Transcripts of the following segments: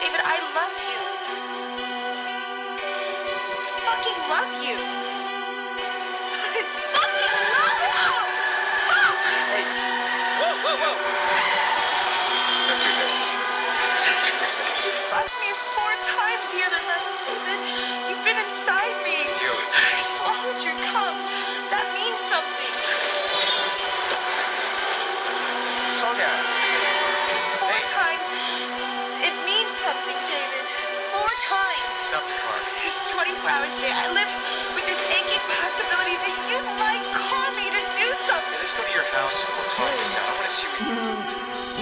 David, I love you. Fucking love you. Fucking love you! Fuck! Hey. Whoa. Don't do this. You fucked me 4 times the other night, David. You've been inside me. Julie. I swallowed your cum. That means something. Slow down. 4 times. It means something, David. 4 times. Stop the car. Just 24 hours a day. I live with this aching possibility that you might call me to do something. Let's go to your house and we'll talk this out. I want to see what you do.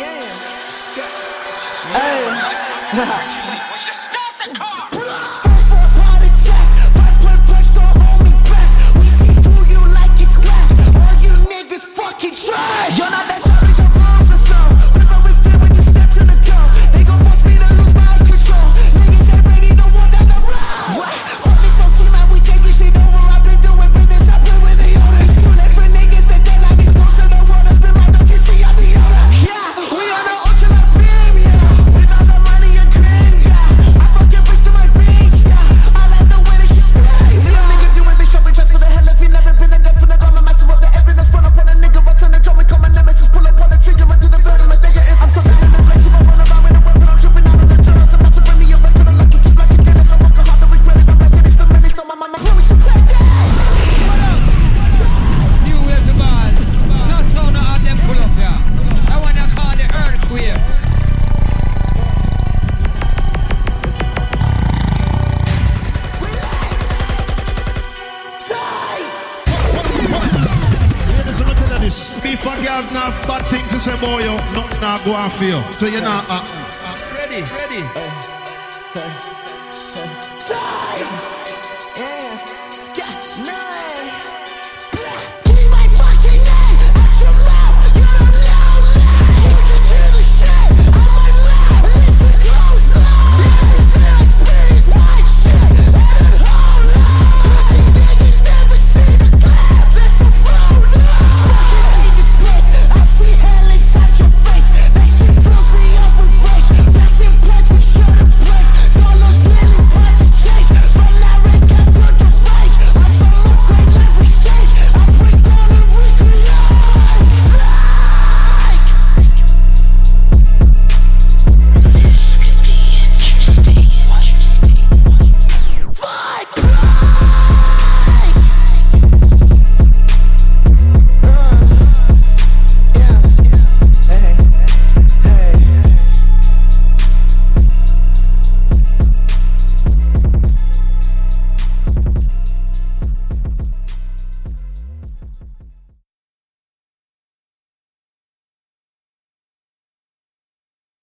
Hey. I want you to stop the car! Full force heart attack. 5-point punch, don't hold me back. We see through you like it's glass. All you niggas fucking trash. You're not that savage, your arms are slow. River with fear when you step to the go. They gon' force me to lose my control. Niggas ain't ready to walk down the road. What? Fuck me so see man, we taking shit over. I've been doing business, I play with the owners. Too late for niggas, the deadline is close to the world. Has been right, don't you see I be on it? Yeah, we on the ultra beam, yeah. Without the money and grin, yeah. I fucking bitch to my beats, yeah. I like the way that she screams, yeah. Niggas you ain't been shopping just for the hell if you never been in definite. I'm a master of the evidence. Run up on a nigga, right on the drum, we come and nemesis. Pull up on the trigger and do the venomous negative. I'm so bad in the place, if I run around with a weapon, I'm tripping out of the trance. I'm about to bring me a record, I'm lucky to like a dentist. I work hard to regret it, I'm making it still minutes. So my mama promise to play this. New wave the ball. No sound of them pull up here. I wanna call the earthquake. Ladies, let me tell you this. If a girl have bad things to say about you, nothing not go on for you. So you're not Ready. Die!